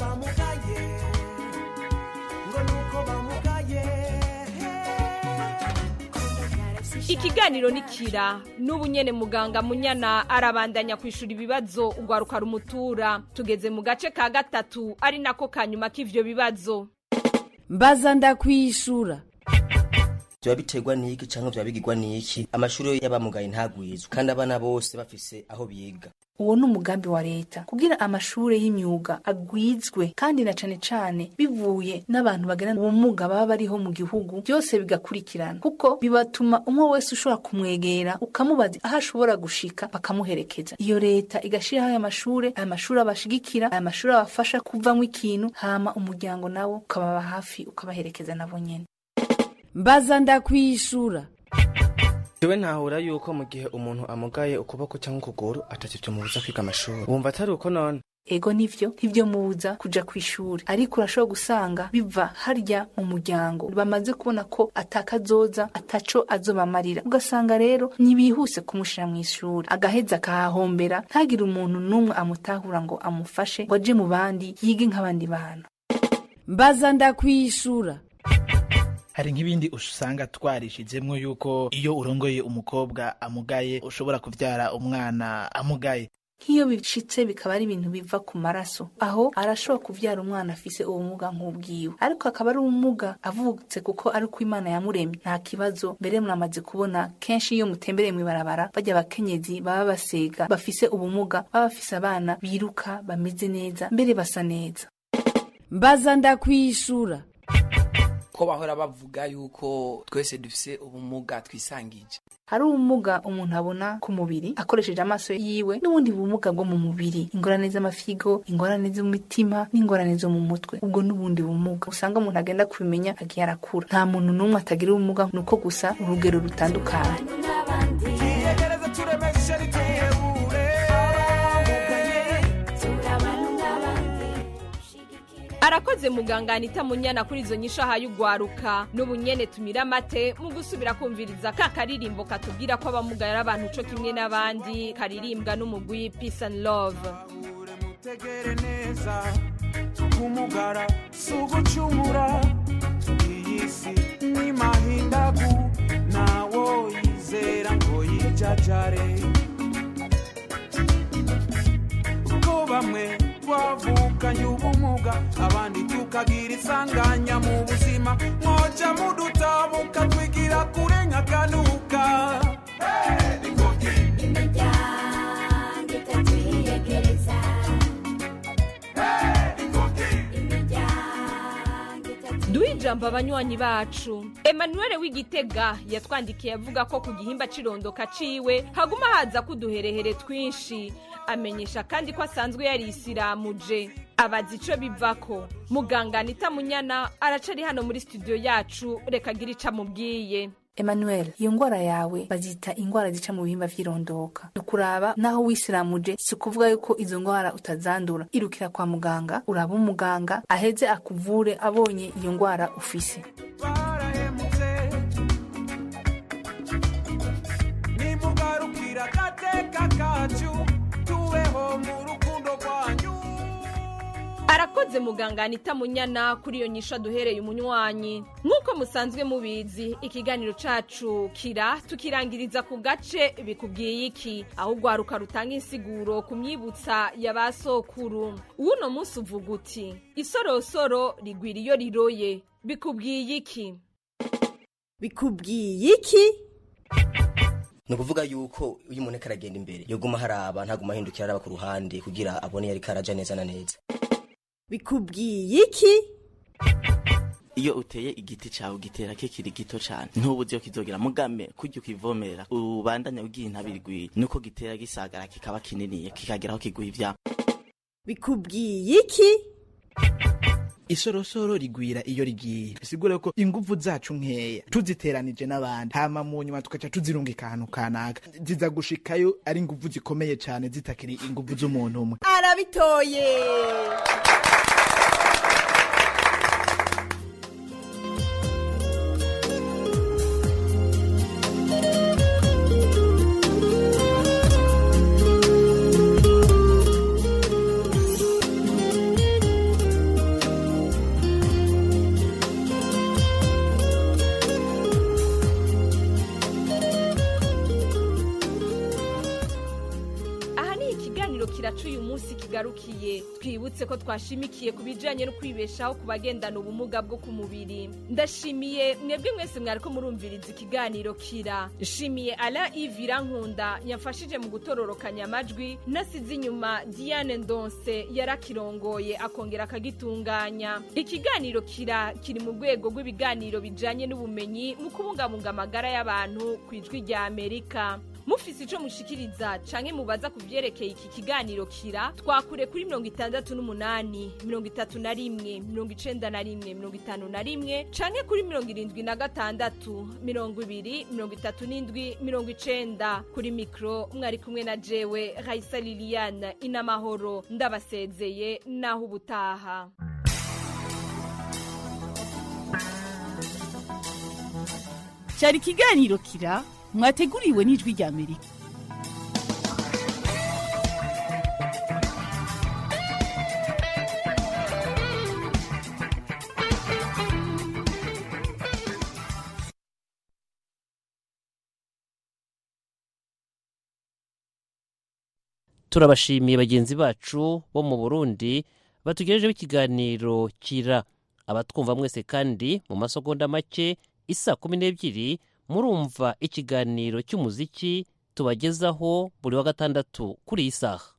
Speaker 5: Ikiganiro nikira n'ubu nyene muganga Munyana arabandanya kwishura ibibazo ugwaruka rumutura. Tugeze mu gace ka gatatu ari nako kanyuma k'ivyo bibazo.
Speaker 21: Mbaza ndakwishura.
Speaker 12: Vyo biterwa n'iki canke vyo bigirwa n'iki? Amashuri y'abamugaye ntagwizwe kandi abana bose bafise aho biga.
Speaker 22: Uwo n'umugambi wa leta kugira amashure y'imyuga agwizwe kandi na cane bivuye n'abantu bagena ubumuga baba bariho mu gihugu byose bigakurikirana, kuko bibatuma umwe wese ushobora kumwegera ukamubaza aho ashobora gushika bakamuherekeza. Iyo leta igashiraho aya mashuri abashigikira, aya mashuri abafasha kuvamwo ikintu, hama umuryango nawo ukababa hafi ukabaherekeza nabo nyene.
Speaker 21: Mbaza ndakwishura.
Speaker 6: Jewe ntahura yuko mu gihe umuntu amugaye ukuboko cyangwa ukuguru atacyo mubuza kwiga amashuri. Wumva atari uko none?
Speaker 22: ego nivyo mubuza kuja kw'ishuri, ariko urashobora gusanga biva harya mu muryango bamaze kubona ko atakazoza ataco azobamarira, ugasanga rero ntibihuse kumushira mw'ishuri, agaheza akahahombera ntagire umuntu n'umwe amutahura ngo amufashe ngo aje mu bandi yige nk'abandi bantu.
Speaker 21: Mbaza ndakwishura.
Speaker 6: Hari nk'ibindi usanga twarishizemwo yuko iyo urongoye umukobwa amugaye ushobora kuvyara umwana amugaye.
Speaker 22: Nk'iyo bicitse bikaba ari ibintu biva ku maraso, aho arashobora kuvyara umwana afise ubumuga nk'ubwiwe, ariko akaba ari ubumuga avutse kuko ari uko Imana yamuremye, nta kibazo. Mbere muramaze kubona kenshi iyo mutembereye mw'ibarabara bajya abakenyezi baba basega bafise ubumuga baba bafise abana biruka bameze neza mbere basa neza.
Speaker 21: Mbaza ndakwishura.
Speaker 7: Ko bahora bavuga yuko twese dufise ubumuga twisangije.
Speaker 22: Hari ubumuga umuntu abona ku mubiri akoresheje amaso yiwe, n'ubundi bumuga bwo mu mubiri, ingorane z'amafigo, ingorane z'umutima n'ingorane zo mu mutwe. Ubwo n'ubundi bumuga usanga umuntu agenda kubimenya agiye arakura. Nta muntu n'umwe atagira ubumuga, nuko gusa urugero rutandukanye.
Speaker 5: Arakoze muganga Anita Munyana kuri izo nyisho hayugwaruka. N'ubunyene tumira mate mu gusubira kumviriza ka karirimbo katubwira ko abamugara abantu co kimwe n'abandi, karirimbwa n'umugwi Peace and Love.
Speaker 1: Tegere neza kumugara sugucumura iyisi ni mahindagu nawo yizera ngo yijajare ko bamwe twavukanye ubumuga abandi tukagira isanganya mu buzima mwoja mudutabuka twigira kure nk'akanuka imiryango itatwiyegereza
Speaker 5: Duijamba abanywanyi bacu. Emmanuel w'Igitega yatwandikiye avuga ko ku gihimba cirondoka ciwe haguma haza kuduherehere twinshi. Amenyesha kandi ko asanzwe yari isiramuje. Abazi ico bivako. Muganga Anita Munyana aracari hano muri studio yacu, reka gira ica mubwiye.
Speaker 22: Emmanuel, iyo ngwara yawe bazita ingwara zica mu bihimba vy'irondoka. Nukuraba naho wisiramuje si kuvuga yuko izo ngwara utazandura. Irukira kwa muganga, uraba umuganga aheze akuvure abonye iyo ngwara ufise.
Speaker 1: Ni mugarukira kateka kacu tuweho mu rukundo rwanyu.
Speaker 5: Arakoze muganga Anita Munyana kuri iyo nyisho duhereye umunywanyi. Nkuko musanzwe mubizi, ikiganiro cacu kira tukirangiriza ku gace bikubwiye iki, aho gwaruka rutanga insiguro ku myibutsa y'abasokuru. Uno munsi uvuga uti isorosoro rigwira iyo riroye, bikubwiye iki?
Speaker 21: Bikubwiye iki?
Speaker 12: Nukuvuga yuko uyu muntu karagenda imbere yoguma haraba ntaguma hindukira araba ku ruhande kugira abone yari karaja neza na neza.
Speaker 21: Bikubwiye iki?
Speaker 10: Iyo uteye igiti cawe gitera kikiri gito cyane ntubuze yo kizogira mugame kujya ukivomera ubandanya ugiye ntabirigwiye nuko gitera gisagara kikaba kinini kikageraho kiguha ivya.
Speaker 21: Bikubwiye iki?
Speaker 6: Isorosoro rigwira iyo rigiye, sigura ko inguvu zacu nkeya tuziteranije n'abandi hama mu nyuma tukaca tuzirungika ahantu kanaka ziza gushikayo ari inguvu zikomeye cyane zitakiri inguvu z'umuntu umwe.
Speaker 21: Arabitoye.
Speaker 5: Uyu munsi kigarukiye twibutse ko twashimikiye kubijanye no kwibeshaho kubagendana ubumuga bwo ku mubiri. Ndashimiye mwebwe mwese mwari ko murumviriza ikiganiro kira. Nshimiye Alain Ivira Nkunda yamfashije mu gutororokanya amajwi, nasize inyuma Diane Ndonse yarakirongoye akongera akagitunganya. Ikiganiro kira kiri mu rwego rw'ibiganiro bijanye n'ubumenyi mu kubungabunga amagara y'abantu ku ijwi rya Amerika. mufise ico mushikiriza canke mubaza kuvyerekeye iki kiganiro kira twakure kuri 68 31 91 51 canke kuri 76 20 37 90 kuri mikro mwari kumwe na jewe Raisa Liliane inamahoro ndabasezeye naho ubutaha.
Speaker 21: Cyari ikiganiro kira mwateguriwe n'ijwi rya Amerika.
Speaker 2: Turabashimiye bagenzi bacu bo mu Burundi batugejejeho ikiganiro kira. Abatwumva mwese kandi mu masegonda make isa 12 murumva ikiganiro cy'umuziki tubagezaho buri wa gatandatu kuri isaha.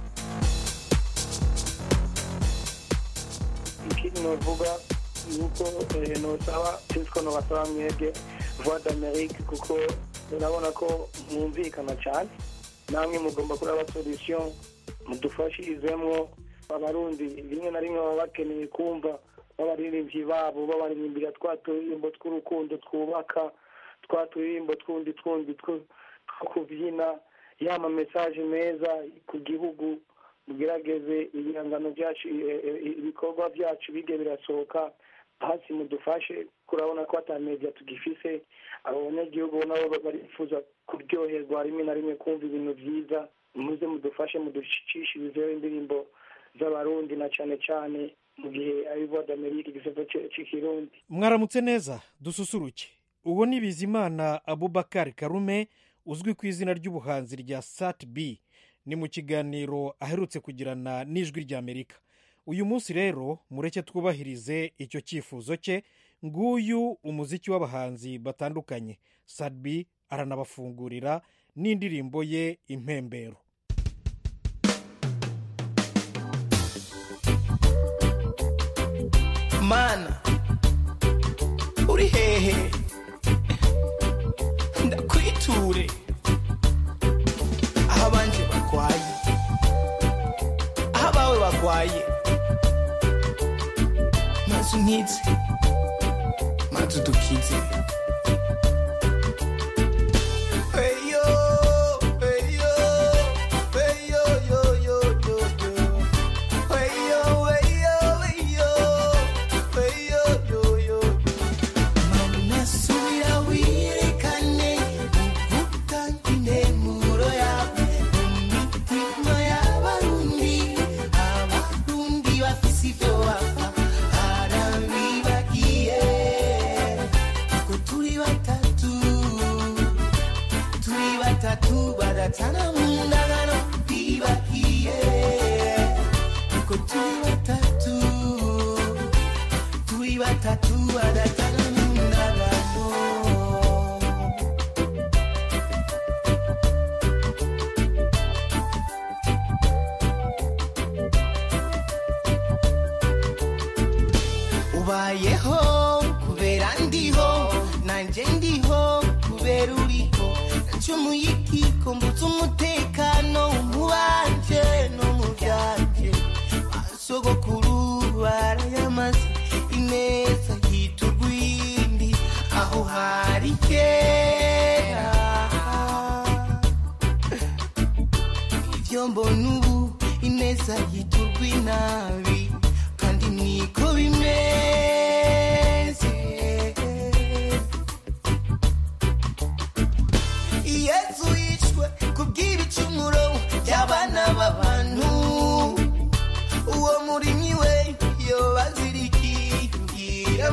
Speaker 3: Ikindi novuga nuko nosaba Cisco no basaba mwebwe Voix d'Amérique kuko urabona ko mwumvikana cyane, namwe mugomba kuraba solution mudufashirizemwo abarundi rimwe na rimwe baba bakeneye kumva abaririmbyi babo babaririmbira twaturirimbo tw'urukundo twubaka twaturirimbo twundi two kubyina yama message meza ku gihugu mugerageze ibihangano byacu ibikorwa byacu bige birasohoka hasi mudufashe kurabona ko atamedia tugifise abanyagihugu nabo barifuza kuryoherwa rimwe na rimwe kumva ibintu byiza muze mudufashe mudushishirizeho indirimbo z'abarundi na cyane cyane mu gihe ari Voix d'Amérique igisata cy'ikirundi.
Speaker 23: Mwaramutse neza dususuruke. Uwo ni Bizimana Abubakar Karume uzwi ku izina ry'ubuhanzi rya Sat B, ni mu kiganiro aherutse kugirana n'ijwi rya Amerika. Uyu munsi rero mureke twubahirize icyo cyifuzo cye. Nguyu umuziki w'abahanzi batandukanye. Sat B aranabafungurira n'indirimbo ye Impembero.
Speaker 7: Mana uri hehe ndakwiture aho abanje bagwaye aho abawe bagwaye maze unkize maze udukize.
Speaker 20: Tana mundagano bibakiye uko turi batatu adatana mundagano. Ubayeho kubera ndiho nanje ndiho kubera uriho cyumuyiki kumbutsa umutekano mubanje no mubyaje asogokuru barayamaze ineza yiturwindi aho hari kera ivyo mbona ubu ineza yiturwinabi kandi niko bimeze. Yesu yishwe kubw'ibicumuro by'abana b'abantu, uwo murimyi we yobazirikiye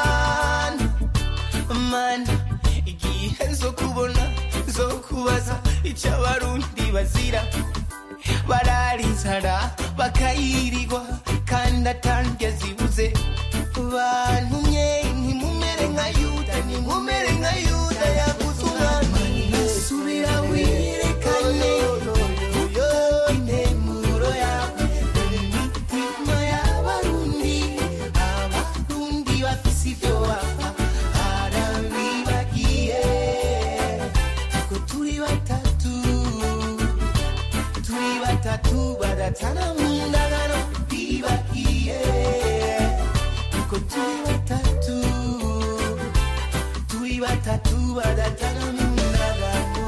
Speaker 20: mana igihe zo kubona zo kubaza icyo abarundi bazira, bararizara bakayirirwa kandi atange zibuze. Bantumye ntimumere nka Yuda, ntimumere nka Yuda yaguze umwana. Subira wirekane intemuro yawe imitima y'abarundi, abarundi bafise ibyo bapfa harabibagiye ko turi batatu batatu badatana mu ndagano bibagiye kuko turi batatu badatana mu ndagano.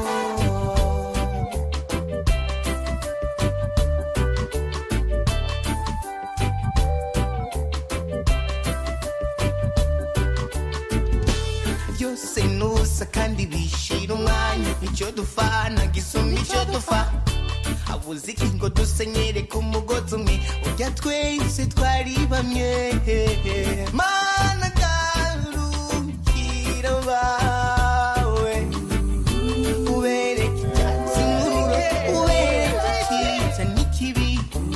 Speaker 20: Byose nusa kandi bishira umwanya icyo dufana gisumba icyo dufa habuze iki ngo dusenyere ku mugozi umwe urya twese twari bamwe mana garukira bawe ubereke icyatsi ubereke icyiza n'ikibi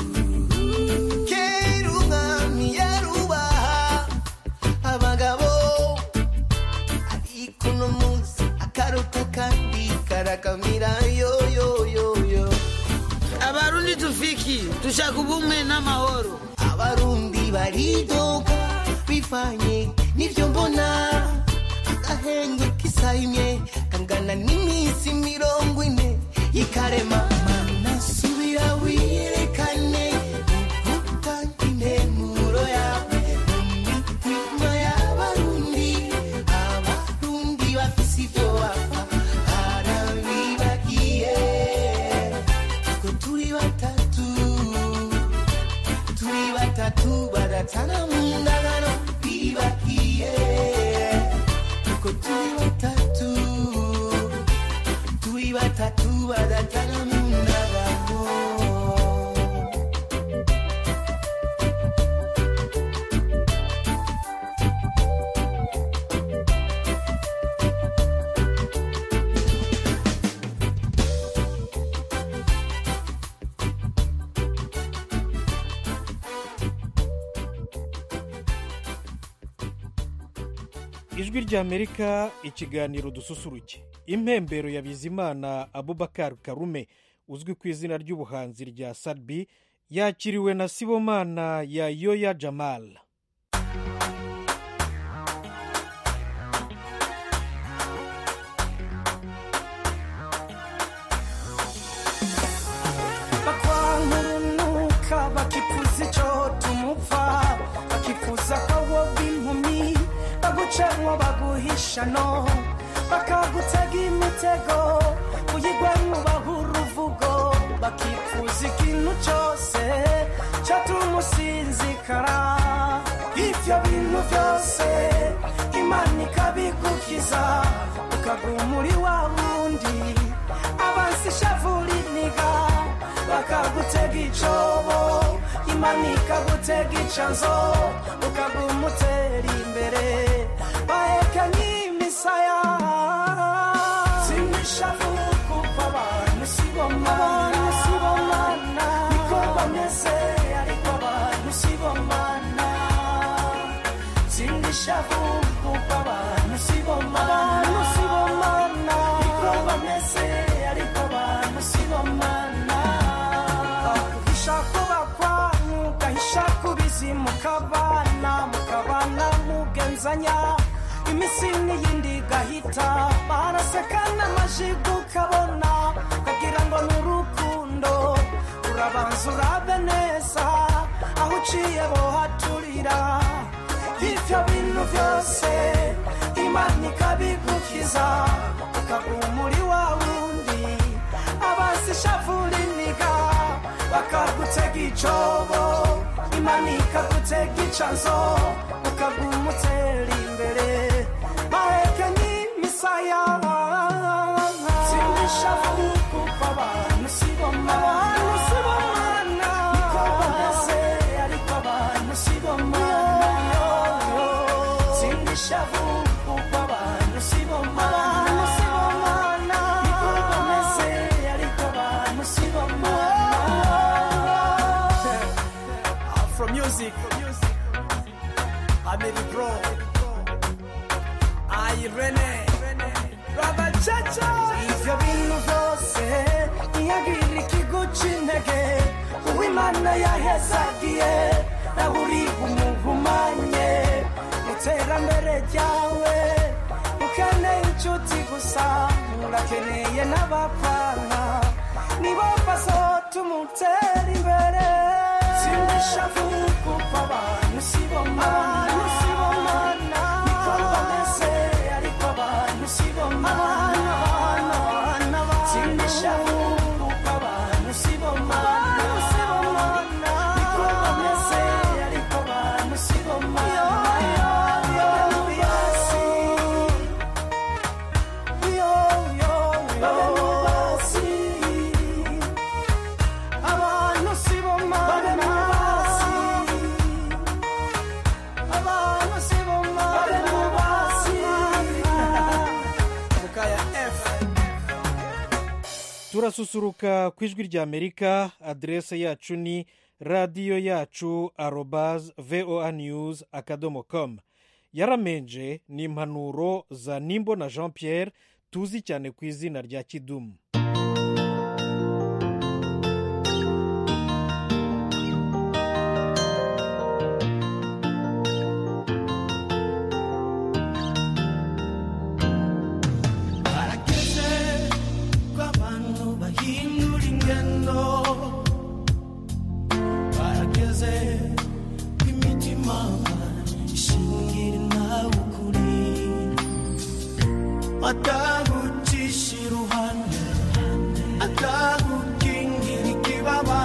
Speaker 20: kera umwami yarubaha abagabo ariko uno munsi akaruta kandi karakamira yo abarundi tufiki dushaka ubumwe n'amahoro abarundi baridoga bivanye n'ibyo mbona agahenge k'isayimye kangana n'iminsi 40 y'ikarema mana subira wiyerekane uvuga intemuro yawe mu mitima y'abarundi bafise ibyo bapfa harabibagiye ko turi batatu badatana mu ndagano bibagiye ko turi batatu badatana mu ndagano.
Speaker 23: ijwi ry'Amerika ikiganiro dususuruke. Impembero ya Bizimana Abubakar Karume uzwi ku izina ry'ubuhanzi rya Sadbi yakiriwe na Sibomana ya Yoya Jamal.
Speaker 20: bakwankurunuka bakifuza icyo tumupfa bakifuza ko woba impumyi bagucanwa baguhishano bakagutega imitego uyigwamo bahura uvugo bakifuza ikintu cyose cyatuma usinzikara ibyo bintu byose Imana ikabigukiza ukaguma muri wa wundi abansi shavuriniga bakagutega icobo Imana ikagutega icanzo ukaguma utera imbere baheka n'imisaya simishavu kuko abantu sibomana niko bameze ariko abantu sibomana simishavu kuko abantu sibomana niko bameze ariko abantu sibomana ishako bakwanyu gahishako bizimukabana mukabana mugenzanya imisi n'iyindi gahita barasekana amajigo ukabona ukagira ngo n'urukundo urabanza urabe neza aho uciye bohaturira ivyo bintu vyose Imana ikabigukiza ukaguma muri wa wundi abansi shavuriniga bakagutega icobo Imana ikagutega icanzo ukaguma utera imbere baheke n'imisaya simishavu kuko abantu sibomana niko bameze ariko abantu sibomana simishavu kuko abantu sibomana niko bameze ariko abantu sibomana. From music Amiri bro Irene Baba Chacha ivyo bintu vyose iyagira ikiguca intege uw'Imana yahezagiye nawe uri umuhumanye iterambere ryawe ukeneye inshuti gusa urakeneye n'abapfana nibo basohoka
Speaker 1: tumutera imbere simbishavu kuko abantu sibomana niko bameze ariko abantu sibomana simbishavu kuko abantu sibomana niko bameze ariko abantu sibomana
Speaker 23: turasusuruka ku ijwi ry'amerika. aderese yacu ni radiyo yacu @voanews.com. yaramenje ni impanuro za Nimbona Jean Pierre tuzi cyane ku izina rya Kidumu.
Speaker 1: atagucisha iruhande atagukingira ikibaba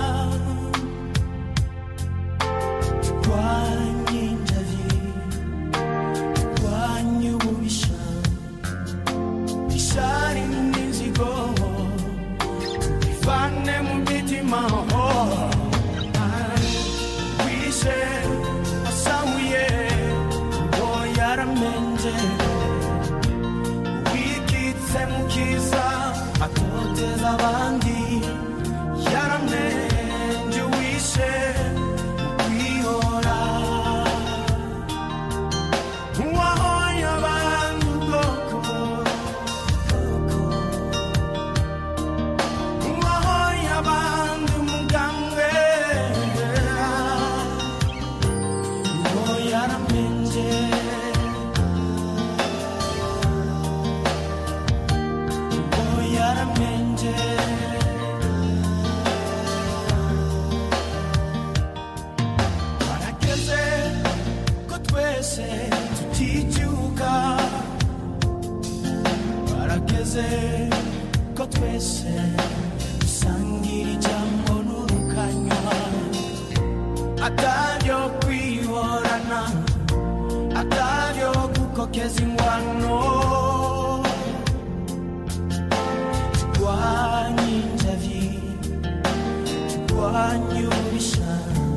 Speaker 1: turwanye injavi turwanye ububisha ishari n'inzigo bivane mu mitima wishe wasamuye ngo yaramenje mukiza atoteza abandi yaramenje wishe kwihora uwahoye abantu ubwoko uwahoye abantu umugambwe uwo yaramenje barageze ko twese tuticyuka barageze ko twese dusangira ijambo n'urukanywa ataryo kwihorana ataryo gukokeza ingwano turwanye injavi turwanye ububisha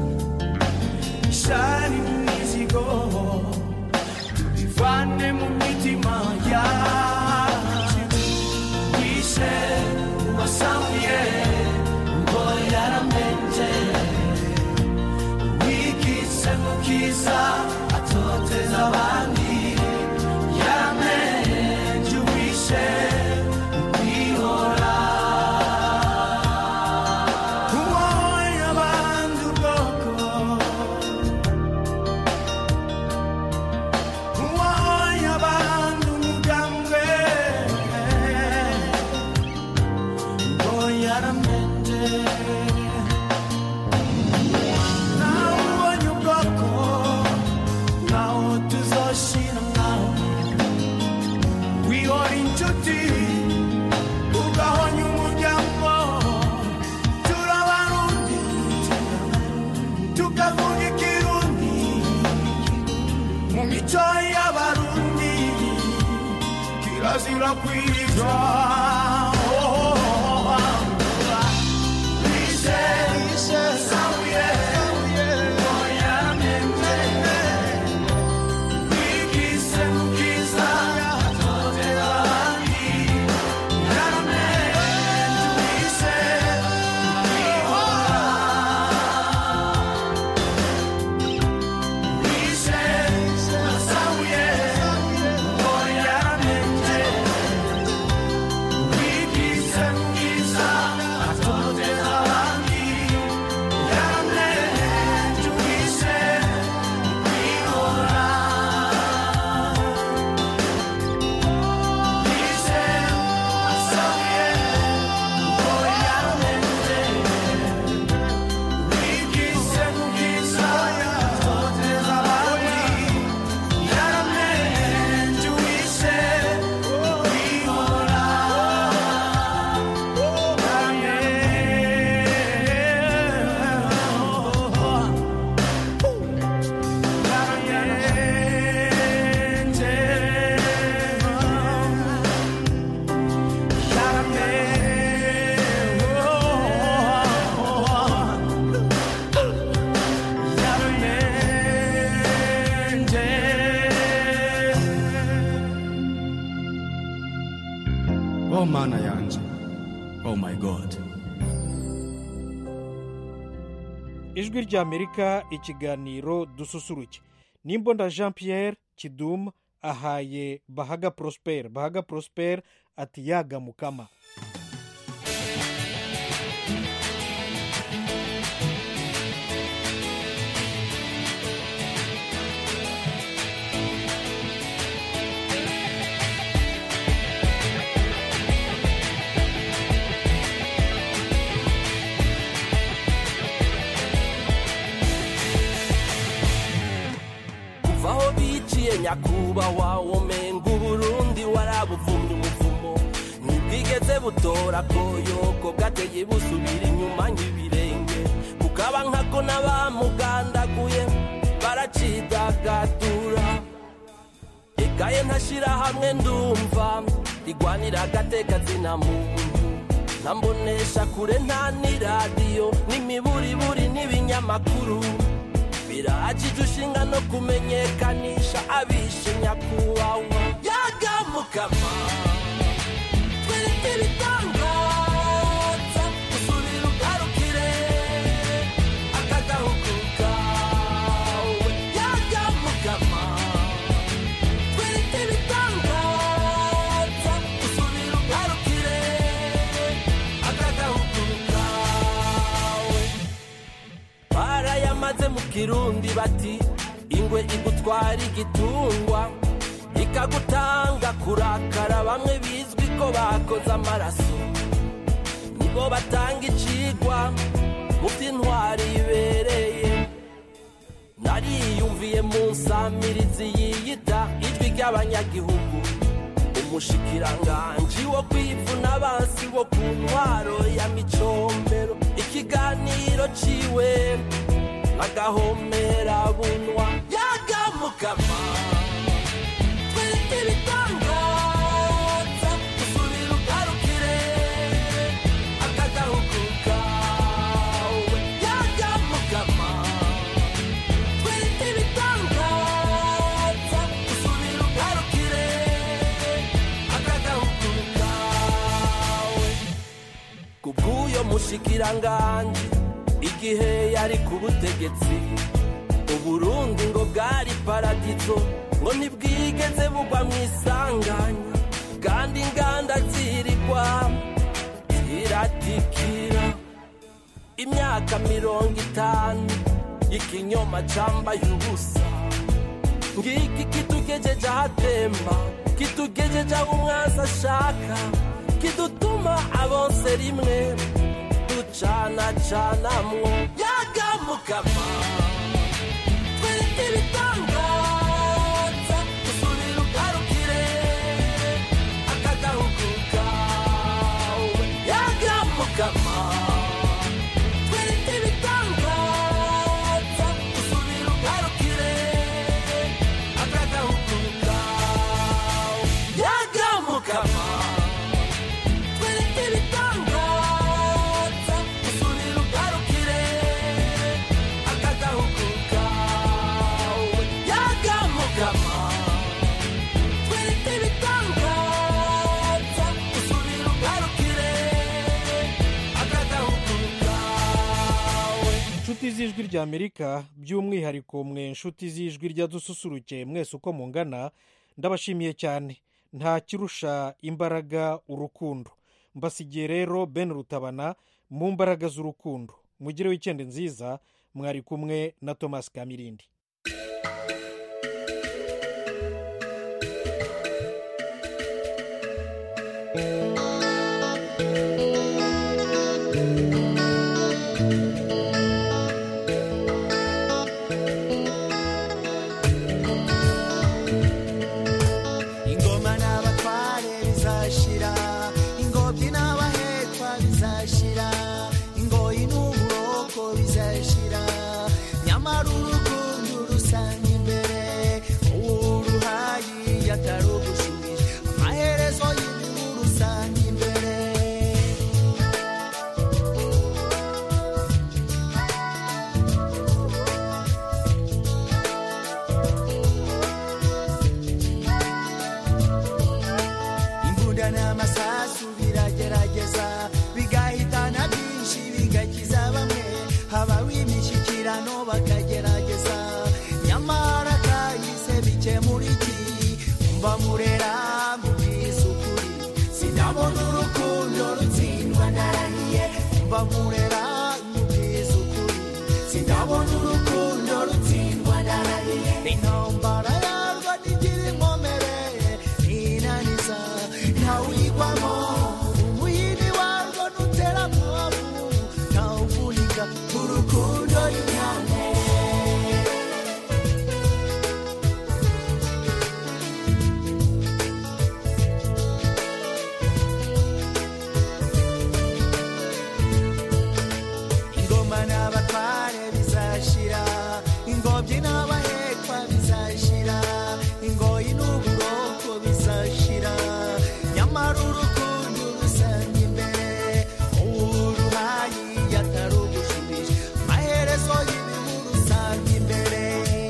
Speaker 1: ishari n'imizigo tubivane mu mitima yacu wishe uwasamuye ngo yaramenje wigize mukiza atoteza abandi yaramenje wishe kirazira kwiga we
Speaker 23: ijwi ry'amerika ikiganiro dususuruke. Nimbonda Jean Pierre Kidum ahaye Bahaga Prosper ati yaga mukama.
Speaker 1: vaho biciye nyakubahwa womenga Uburundi warabuvumye umuvumo ntibwigeze butora koyoko bwateye busubira inyuma nk'ibirenge kukaba nkako n'abamugandaguye baracidagadura ekaye ntashira hamwe ndumva igwanira agateka zina muntu ntambonesha kure nta n'iradiyo n'imiburiburi n'ibinyamakuru birajije ushinga no kumenyekanisha abishe nyakubahwa yaga mukama twereke ibitangaza usubira ugarukire akagahugu kawe yaga mukama twereke ibitangaza usubira ugarukire akagahugu kawe barayamaze mu Kirundi bati ingwe igutwara igitungwa ikagutanga kurakara bamwe bizwi ko bakoze amaraso nibo batanga icigwa mu by'intwari ibereye nariyumviye mu nsamirizi yiyita ijwi ry'abanyagihugu umushikiranganji wo kwivuna abansi bo ku ntwaro ya Micombero ikiganiro ciwe agahomera bunwa yaga mukama twereke ibitangaza usubira ugarukire akagahugu kawe yaga mukama twereke ibitangaza usubira ugarukire akagahugu kawe kubw'uyo mushikiranganji igihe yari ku butegetsi Uburundi ngo bwari paradizo ngo ntibwigeze bugwa mu isanganya kandi inganda zirigwa ziratikira imyaka 50 ikinyoma cambaye ubusa ngiki kitugejeje ahatemba kitugejeje aho umwansi ashaka kidutuma abonse rimwe ducana canamwo yaga mukama twereke ibitangaza usubira ugarukire akagahugu kawe yaga mukama twereke ibitangaza usubira ugarukire akagahugu kawe yaga mukama twereke ibitangaza usubira ugarukire akagahugu kawe yaga mukama twereke ibitangaza usubira ugarukire akagahugu kawe.
Speaker 23: inshuti z'ijwi ry'Amerika by'umwihariko mwe inshuti z'ijwi rya dususuruke mwese uko mungana ndabashimiye cyane nta kirusha imbaraga urukundo mbasigiye rero Ben Rutabana mu mbaraga z'urukundo mugire weekend nziza mwari kumwe na Thomas Kamirindi.
Speaker 20: ingoma n'abatware bizashira ingobyi n'abahekwa bizashira ingoyi n'uburoko bizashira nyamara urukundo rusanga imbere uruhayi yatarugushubije amaherezo y'ibihu rusanga imishyikirano bakagerageza nyamara kahise bike muri iki umva murera nkubwiza ukuri sinabona urukundo rutsindwa narahiye umva murera nkubwiza ukuri sinabona urukundo rutsindwa narahiye intambara yarwo ntigira inkomere ntinaniza ntawigwamo umuyini warwo ntutera mwabu ntawuvunika urukundo runyane ingoma n'abatware bizashira ingobyi n'abahekwa bizashira ingoyi n'uburoko bizashira nyamara urukundo rusanga imbere uruhayi yatarugushubije amaherezo y'ibihu rusanga imbere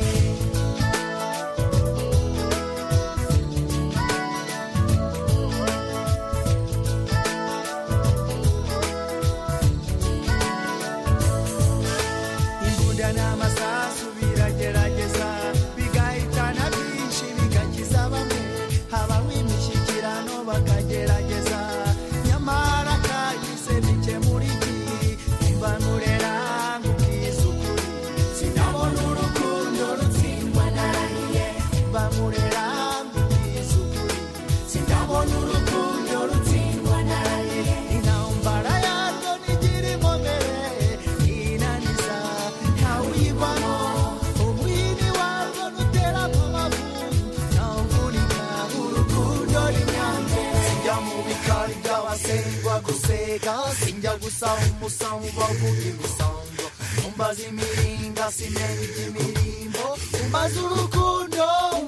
Speaker 20: imbunda n'amasasu biragerageza bigahitana byinshi bigakiza bamwe habaho imishyikirano bakagerageza nyamara kahise bike muri iki imbanurera nkubwiza ukuri sinabona urukundo rutsindwa narahiye bamurera nkubwiza ukuri sinabona urukundo rutsindwa narahiye intambara yarwo ntigira inkomere inaniza ntawuyivamo umwini warwo ntutera amavu ntawuvunika urukundo rinyange sinjya mu bikari by'abasengwa guseka sinjya gusaba umusamu bavuga imisango umbaza imiringa simenya iby'imirimbo umbaza urukundo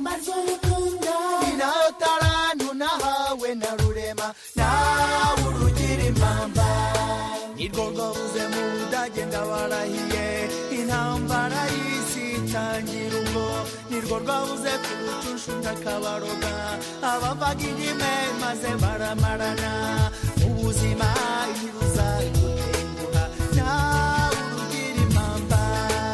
Speaker 20: ni nayo tarantu nahawe na rurema nawe urugira impamba nirwo rwabuze mu budage ndabarahiye intambara y'isi itangira ubwo nirwo rwabuze ku rucushu ndakabaroga abavaga indime maze baramarana ubuzima ntibuzagutenguha nawe urugira impamba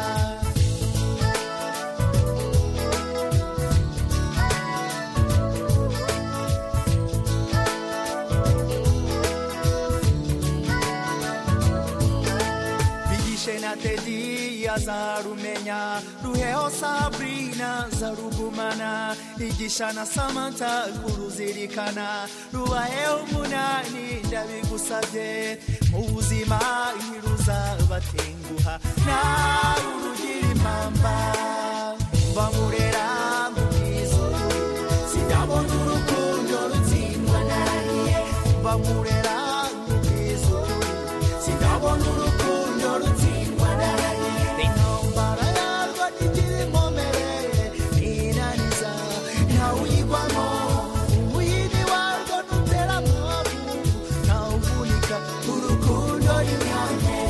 Speaker 20: bigishe na tedi azarumenya ruheho sabrina zarugumana igisha na samanta kuruzirikana rubaheho umunani ndabigusabye mu buzima ntiruzabatenguha nawe urugira impamba bamurera nkubwiza ukuri sinabona urukundo rutsindwa narahiye bamurera nkubwiza ukuri sinabona urukundo rutsindwa narahiye intambara yarwo ntigira inkomere inaniza ntawuyigwamo umuyini warwo ntutera amavu ntawuvunika urukundo runyange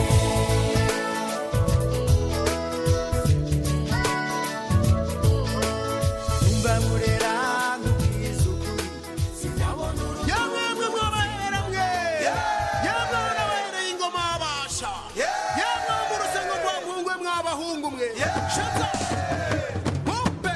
Speaker 20: umva murera nkubwiza ukuri sinabona urukundo
Speaker 4: yamwe mwabahera mwe yamwe n'abahereye ingoma abasha yamwe mu rusengo rwa mpungwe mwabahungu mwe shaza Bombe.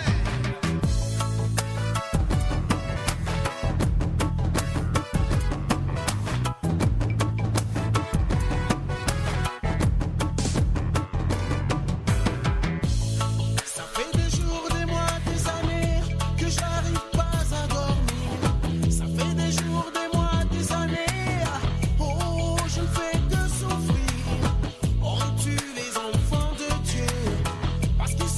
Speaker 4: Ça fait des jours, des mois, des années que j'arrive pas à dormir. Ça fait des jours, des mois, des années. Oh, je ne fais que souffrir. On tue les enfants de Dieu parce qu'ils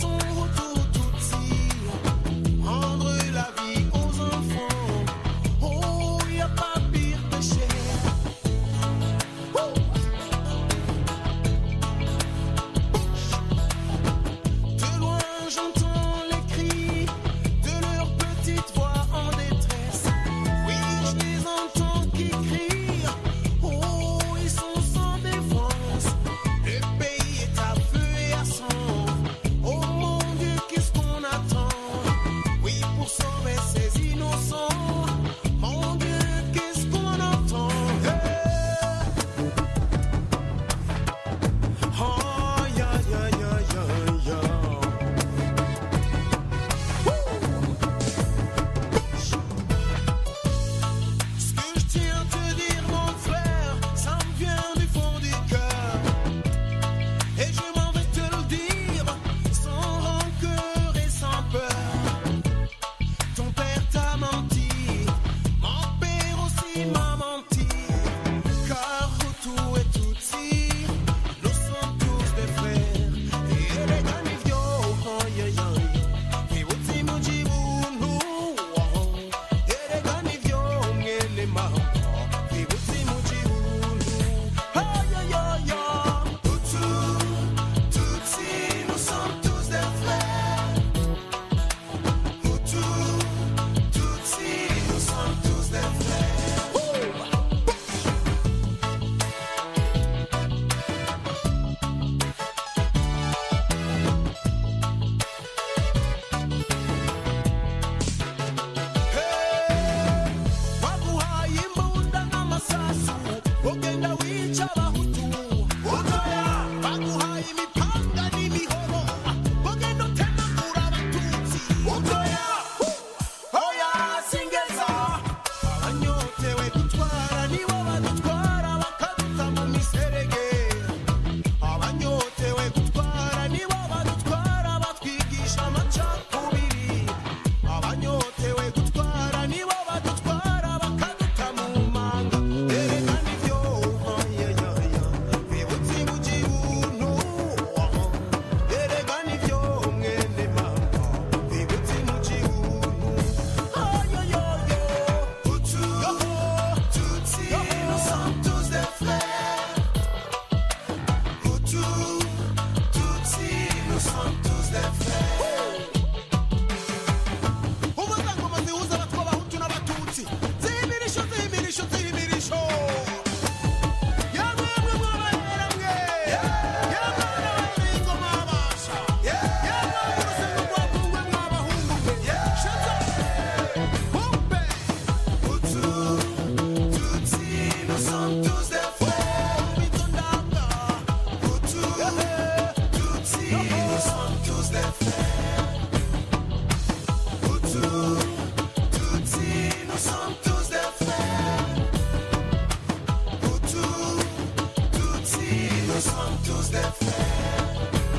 Speaker 4: tous des frères.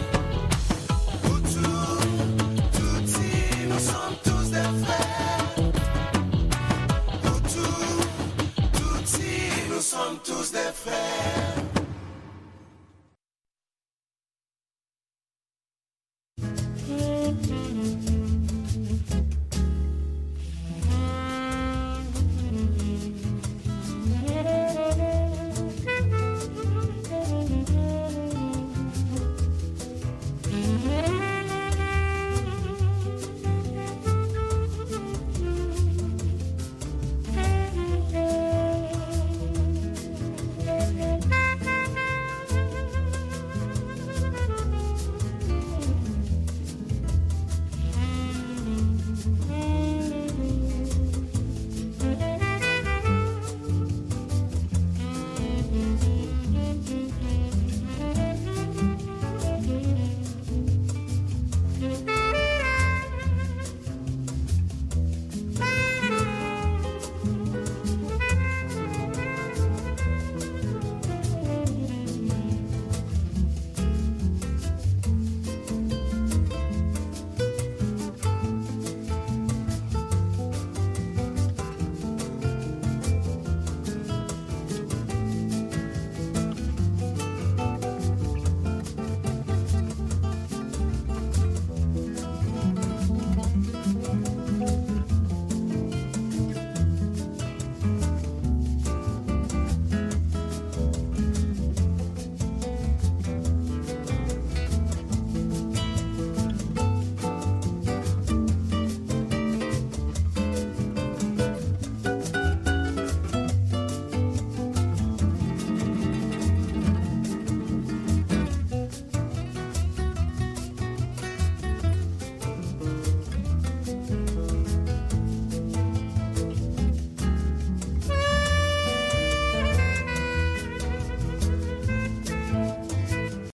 Speaker 4: Hutu, Tutsi, nous sommes tous des frères. Hutu, Tutsi, nous sommes tous des frères.